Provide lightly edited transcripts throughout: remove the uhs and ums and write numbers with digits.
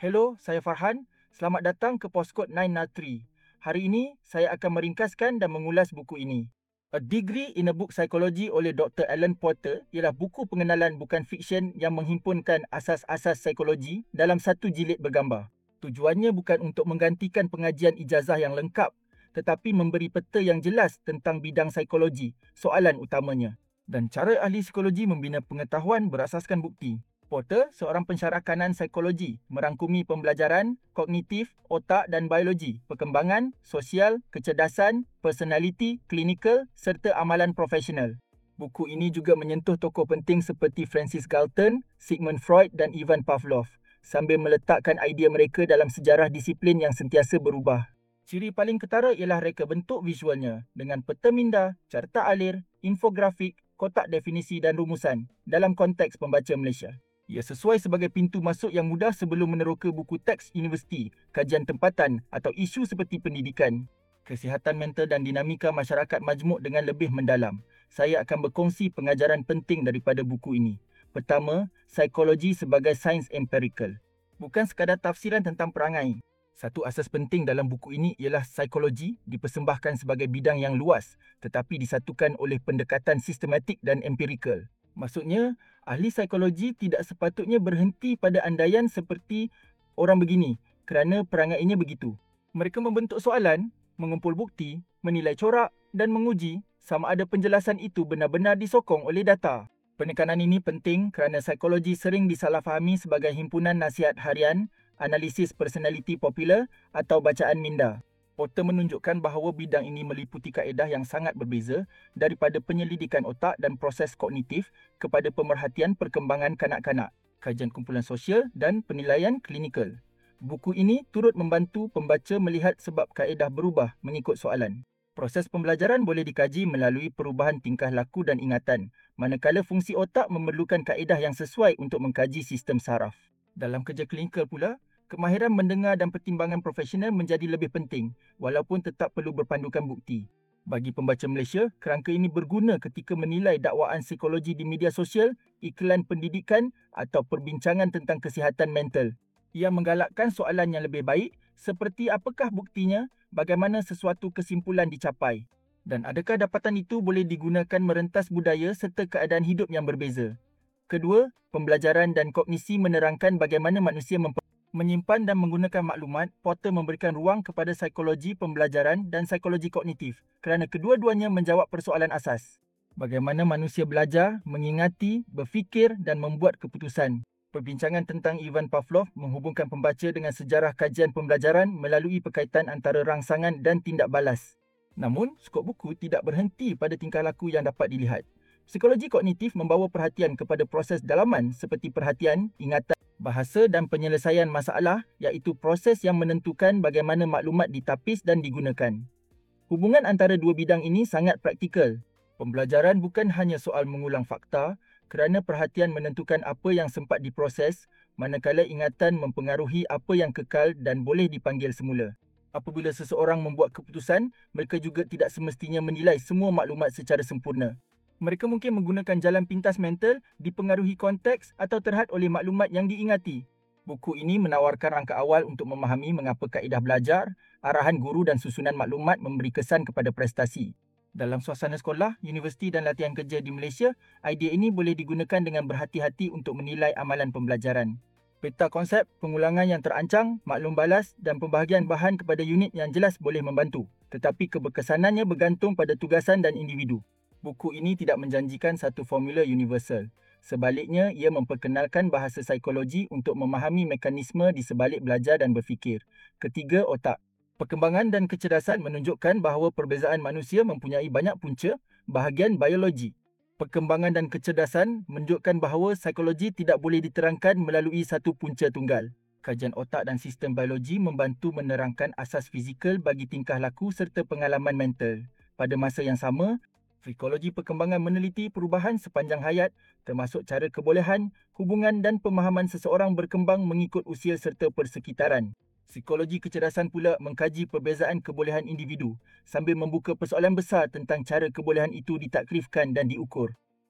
Hello, saya Farhan. Selamat datang ke Postkod 903. Hari ini, saya akan meringkaskan dan mengulas buku ini. A Degree in a Book Psychology oleh Dr. Alan Porter ialah buku pengenalan bukan fiksyen yang menghimpunkan asas-asas psikologi dalam satu jilid bergambar. Tujuannya bukan untuk menggantikan pengajian ijazah yang lengkap, tetapi memberi peta yang jelas tentang bidang psikologi, soalan utamanya, dan cara ahli psikologi membina pengetahuan berasaskan bukti. Porter, seorang pensyarah kanan psikologi, merangkumi pembelajaran, kognitif, otak dan biologi, perkembangan, sosial, kecerdasan, personaliti, klinikal serta amalan profesional. Buku ini juga menyentuh tokoh penting seperti Francis Galton, Sigmund Freud dan Ivan Pavlov, sambil meletakkan idea mereka dalam sejarah disiplin yang sentiasa berubah. Ciri paling ketara ialah reka bentuk visualnya dengan peta minda, carta alir, infografik, kotak definisi dan rumusan dalam konteks pembaca Malaysia. Ia sesuai sebagai pintu masuk yang mudah sebelum meneroka buku teks universiti, kajian tempatan atau isu seperti pendidikan, kesihatan mental dan dinamika masyarakat majmuk dengan lebih mendalam. Saya akan berkongsi pengajaran penting daripada buku ini. Pertama, psikologi sebagai sains empirikal. Bukan sekadar tafsiran tentang perangai. Satu asas penting dalam buku ini ialah psikologi dipersembahkan sebagai bidang yang luas tetapi disatukan oleh pendekatan sistematik dan empirikal. Maksudnya, ahli psikologi tidak sepatutnya berhenti pada andaian seperti orang begini kerana perangainya begitu. Mereka membentuk soalan, mengumpul bukti, menilai corak dan menguji sama ada penjelasan itu benar-benar disokong oleh data. Penekanan ini penting kerana psikologi sering disalahfahami sebagai himpunan nasihat harian, analisis personaliti popular atau bacaan minda. Porter menunjukkan bahawa bidang ini meliputi kaedah yang sangat berbeza daripada penyelidikan otak dan proses kognitif kepada pemerhatian perkembangan kanak-kanak, kajian kumpulan sosial dan penilaian klinikal. Buku ini turut membantu pembaca melihat sebab kaedah berubah mengikut soalan. Proses pembelajaran boleh dikaji melalui perubahan tingkah laku dan ingatan, manakala fungsi otak memerlukan kaedah yang sesuai untuk mengkaji sistem saraf. Dalam kerja klinikal pula, kemahiran mendengar dan pertimbangan profesional menjadi lebih penting walaupun tetap perlu berpandukan bukti. Bagi pembaca Malaysia, kerangka ini berguna ketika menilai dakwaan psikologi di media sosial, iklan pendidikan atau perbincangan tentang kesihatan mental. Ia menggalakkan soalan yang lebih baik seperti apakah buktinya, bagaimana sesuatu kesimpulan dicapai dan adakah dapatan itu boleh digunakan merentas budaya serta keadaan hidup yang berbeza. Kedua, pembelajaran dan kognisi menerangkan bagaimana manusia menyimpan dan menggunakan maklumat. Porter memberikan ruang kepada psikologi pembelajaran dan psikologi kognitif kerana kedua-duanya menjawab persoalan asas. Bagaimana manusia belajar, mengingati, berfikir dan membuat keputusan. Perbincangan tentang Ivan Pavlov menghubungkan pembaca dengan sejarah kajian pembelajaran melalui perkaitan antara rangsangan dan tindak balas. Namun, skop buku tidak berhenti pada tingkah laku yang dapat dilihat. Psikologi kognitif membawa perhatian kepada proses dalaman seperti perhatian, ingatan, bahasa dan penyelesaian masalah, iaitu proses yang menentukan bagaimana maklumat ditapis dan digunakan. Hubungan antara dua bidang ini sangat praktikal. Pembelajaran bukan hanya soal mengulang fakta kerana perhatian menentukan apa yang sempat diproses, manakala ingatan mempengaruhi apa yang kekal dan boleh dipanggil semula. Apabila seseorang membuat keputusan, mereka juga tidak semestinya menilai semua maklumat secara sempurna. Mereka mungkin menggunakan jalan pintas mental dipengaruhi konteks atau terhad oleh maklumat yang diingati. Buku ini menawarkan rangka awal untuk memahami mengapa kaedah belajar, arahan guru dan susunan maklumat memberi kesan kepada prestasi. Dalam suasana sekolah, universiti dan latihan kerja di Malaysia, idea ini boleh digunakan dengan berhati-hati untuk menilai amalan pembelajaran. Peta konsep, pengulangan yang terancang, maklum balas dan pembahagian bahan kepada unit yang jelas boleh membantu. Tetapi keberkesanannya bergantung pada tugasan dan individu. Buku ini tidak menjanjikan satu formula universal. Sebaliknya, ia memperkenalkan bahasa psikologi untuk memahami mekanisme di sebalik belajar dan berfikir. Ketiga, otak. Perkembangan dan kecerdasan menunjukkan bahawa perbezaan manusia mempunyai banyak punca, bahagian biologi. Perkembangan dan kecerdasan menunjukkan bahawa psikologi tidak boleh diterangkan melalui satu punca tunggal. Kajian otak dan sistem biologi membantu menerangkan asas fizikal bagi tingkah laku serta pengalaman mental. Pada masa yang sama, psikologi perkembangan meneliti perubahan sepanjang hayat termasuk cara kebolehan, hubungan dan pemahaman seseorang berkembang mengikut usia serta persekitaran. Psikologi kecerdasan pula mengkaji perbezaan kebolehan individu sambil membuka persoalan besar tentang cara kebolehan itu ditakrifkan dan diukur.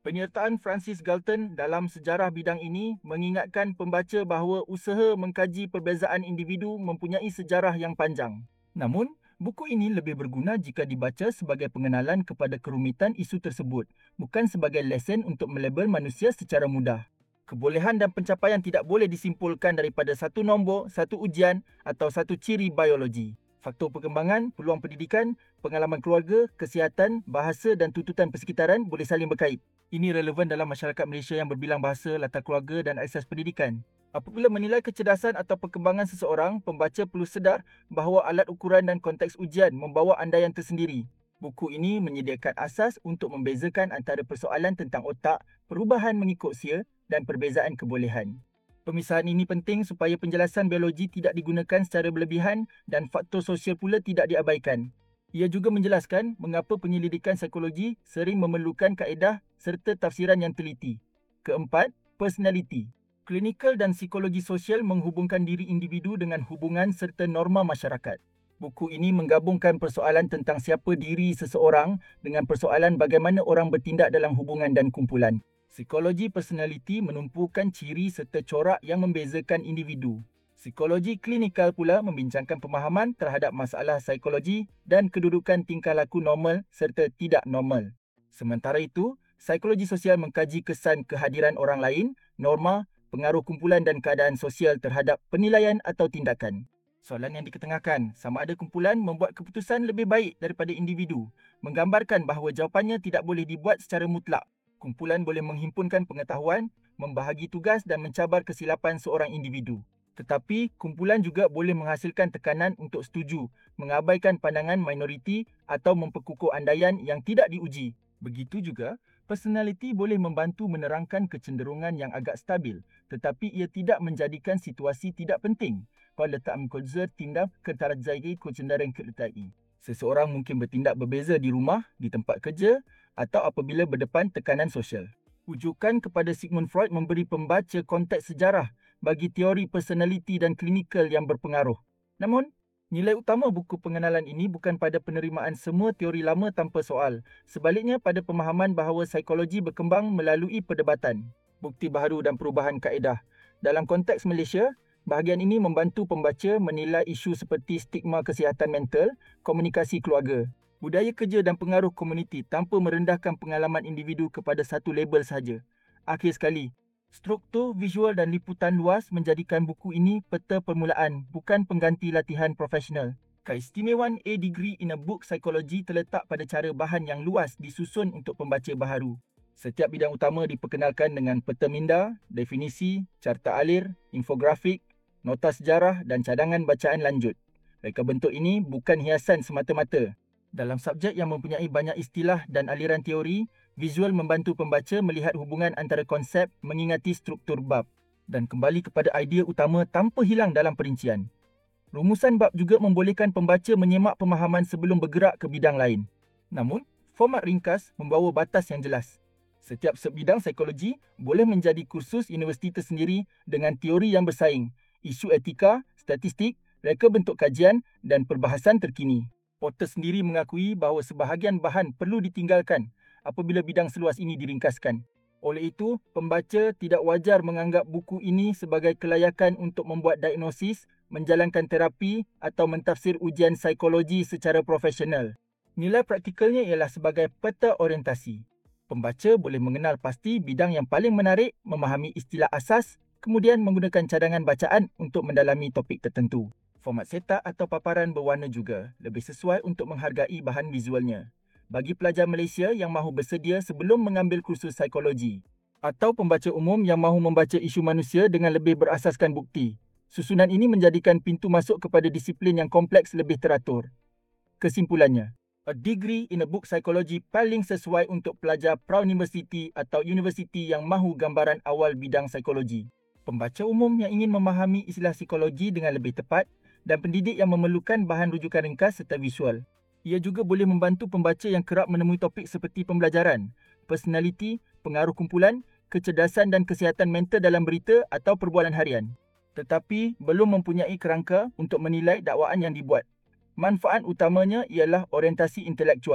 Penyertaan Francis Galton dalam sejarah bidang ini mengingatkan pembaca bahawa usaha mengkaji perbezaan individu mempunyai sejarah yang panjang. Namun, buku ini lebih berguna jika dibaca sebagai pengenalan kepada kerumitan isu tersebut, bukan sebagai lesen untuk melabel manusia secara mudah. Kebolehan dan pencapaian tidak boleh disimpulkan daripada satu nombor, satu ujian atau satu ciri biologi. Faktor perkembangan, peluang pendidikan, pengalaman keluarga, kesihatan, bahasa dan tuntutan persekitaran boleh saling berkait. Ini relevan dalam masyarakat Malaysia yang berbilang bahasa, latar keluarga dan akses pendidikan. Apabila menilai kecerdasan atau perkembangan seseorang, pembaca perlu sedar bahawa alat ukuran dan konteks ujian membawa andaian tersendiri. Buku ini menyediakan asas untuk membezakan antara persoalan tentang otak, perubahan mengikut usia dan perbezaan kebolehan. Pemisahan ini penting supaya penjelasan biologi tidak digunakan secara berlebihan dan faktor sosial pula tidak diabaikan. Ia juga menjelaskan mengapa penyelidikan psikologi sering memerlukan kaedah serta tafsiran yang teliti. Keempat, personality. Klinikal dan psikologi sosial menghubungkan diri individu dengan hubungan serta norma masyarakat. Buku ini menggabungkan persoalan tentang siapa diri seseorang dengan persoalan bagaimana orang bertindak dalam hubungan dan kumpulan. Psikologi personality menumpukan ciri serta corak yang membezakan individu. Psikologi klinikal pula membincangkan pemahaman terhadap masalah psikologi dan kedudukan tingkah laku normal serta tidak normal. Sementara itu, psikologi sosial mengkaji kesan kehadiran orang lain, norma, pengaruh kumpulan dan keadaan sosial terhadap penilaian atau tindakan. Soalan yang diketengahkan, sama ada kumpulan membuat keputusan lebih baik daripada individu, menggambarkan bahawa jawapannya tidak boleh dibuat secara mutlak. Kumpulan boleh menghimpunkan pengetahuan, membahagi tugas dan mencabar kesilapan seorang individu. Tetapi, kumpulan juga boleh menghasilkan tekanan untuk setuju, mengabaikan pandangan minoriti atau memperkukuh andaian yang tidak diuji. Begitu juga, personality boleh membantu menerangkan kecenderungan yang agak stabil, tetapi ia tidak menjadikan situasi tidak penting. Pada tak mengkonser tindak ketarajai kecenderungan kertai. Seseorang mungkin bertindak berbeza di rumah, di tempat kerja atau apabila berdepan tekanan sosial. Rujukan kepada Sigmund Freud memberi pembaca konteks sejarah bagi teori personality dan klinikal yang berpengaruh. Namun, nilai utama buku pengenalan ini bukan pada penerimaan semua teori lama tanpa soal. Sebaliknya pada pemahaman bahawa psikologi berkembang melalui perdebatan, bukti baharu dan perubahan kaedah. Dalam konteks Malaysia, bahagian ini membantu pembaca menilai isu seperti stigma kesihatan mental, komunikasi keluarga, budaya kerja dan pengaruh komuniti tanpa merendahkan pengalaman individu kepada satu label sahaja. Akhir sekali, struktur visual dan liputan luas menjadikan buku ini peta permulaan, bukan pengganti latihan profesional. Keistimewaan A Degree in a Book Psychology terletak pada cara bahan yang luas disusun untuk pembaca baharu. Setiap bidang utama diperkenalkan dengan peta minda, definisi, carta alir, infografik, nota sejarah dan cadangan bacaan lanjut. Reka bentuk ini bukan hiasan semata-mata. Dalam subjek yang mempunyai banyak istilah dan aliran teori, visual membantu pembaca melihat hubungan antara konsep mengingati struktur bab dan kembali kepada idea utama tanpa hilang dalam perincian. Rumusan bab juga membolehkan pembaca menyemak pemahaman sebelum bergerak ke bidang lain. Namun, format ringkas membawa batas yang jelas. Setiap subbidang psikologi boleh menjadi kursus universiti tersendiri dengan teori yang bersaing, isu etika, statistik, reka bentuk kajian dan perbahasan terkini. Porter sendiri mengakui bahawa sebahagian bahan perlu ditinggalkan apabila bidang seluas ini diringkaskan. Oleh itu, pembaca tidak wajar menganggap buku ini sebagai kelayakan untuk membuat diagnosis, menjalankan terapi atau mentafsir ujian psikologi secara profesional. Nilai praktikalnya ialah sebagai peta orientasi. Pembaca boleh mengenal pasti bidang yang paling menarik, memahami istilah asas, kemudian menggunakan cadangan bacaan untuk mendalami topik tertentu. Format cetak atau paparan berwarna juga lebih sesuai untuk menghargai bahan visualnya. Bagi pelajar Malaysia yang mahu bersedia sebelum mengambil kursus psikologi atau pembaca umum yang mahu membaca isu manusia dengan lebih berasaskan bukti, susunan ini menjadikan pintu masuk kepada disiplin yang kompleks lebih teratur. Kesimpulannya, A Degree in a Book Psychology paling sesuai untuk pelajar pra-universiti atau universiti yang mahu gambaran awal bidang psikologi. Pembaca umum yang ingin memahami istilah psikologi dengan lebih tepat dan pendidik yang memerlukan bahan rujukan ringkas serta visual. Ia juga boleh membantu pembaca yang kerap menemui topik seperti pembelajaran, personality, pengaruh kumpulan, kecerdasan dan kesihatan mental dalam berita atau perbualan harian. Tetapi belum mempunyai kerangka untuk menilai dakwaan yang dibuat. Manfaat utamanya ialah orientasi intelektual.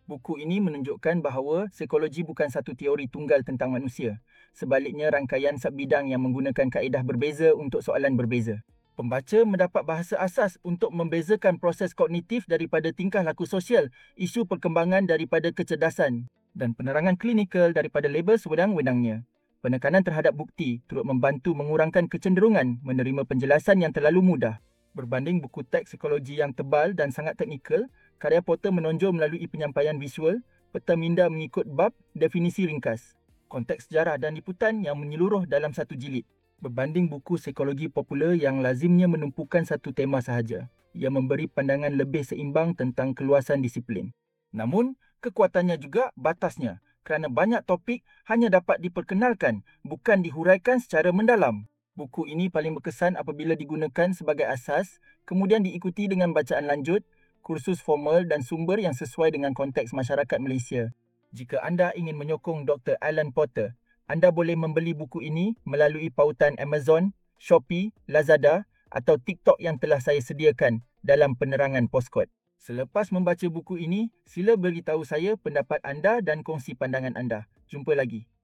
Buku ini menunjukkan bahawa psikologi bukan satu teori tunggal tentang manusia. Sebaliknya, rangkaian subbidang yang menggunakan kaedah berbeza untuk soalan berbeza. Pembaca mendapat bahasa asas untuk membezakan proses kognitif daripada tingkah laku sosial, isu perkembangan daripada kecerdasan, dan penerangan klinikal daripada label sewenang-wenangnya. Penekanan terhadap bukti turut membantu mengurangkan kecenderungan menerima penjelasan yang terlalu mudah. Berbanding buku teks psikologi yang tebal dan sangat teknikal, karya Porter menonjol melalui penyampaian visual, peta minda mengikut bab, definisi ringkas, konteks sejarah dan liputan yang menyeluruh dalam satu jilid. Berbanding buku psikologi popular yang lazimnya menumpukan satu tema sahaja, ia memberi pandangan lebih seimbang tentang keluasan disiplin. Namun, kekuatannya juga batasnya, kerana banyak topik hanya dapat diperkenalkan, bukan dihuraikan secara mendalam. Buku ini paling berkesan apabila digunakan sebagai asas, kemudian diikuti dengan bacaan lanjut, kursus formal dan sumber yang sesuai dengan konteks masyarakat Malaysia. Jika anda ingin menyokong Dr. Alan Porter, anda boleh membeli buku ini melalui pautan Amazon, Shopee, Lazada atau TikTok yang telah saya sediakan dalam penerangan Postkod. Selepas membaca buku ini, sila beritahu saya pendapat anda dan kongsi pandangan anda. Jumpa lagi.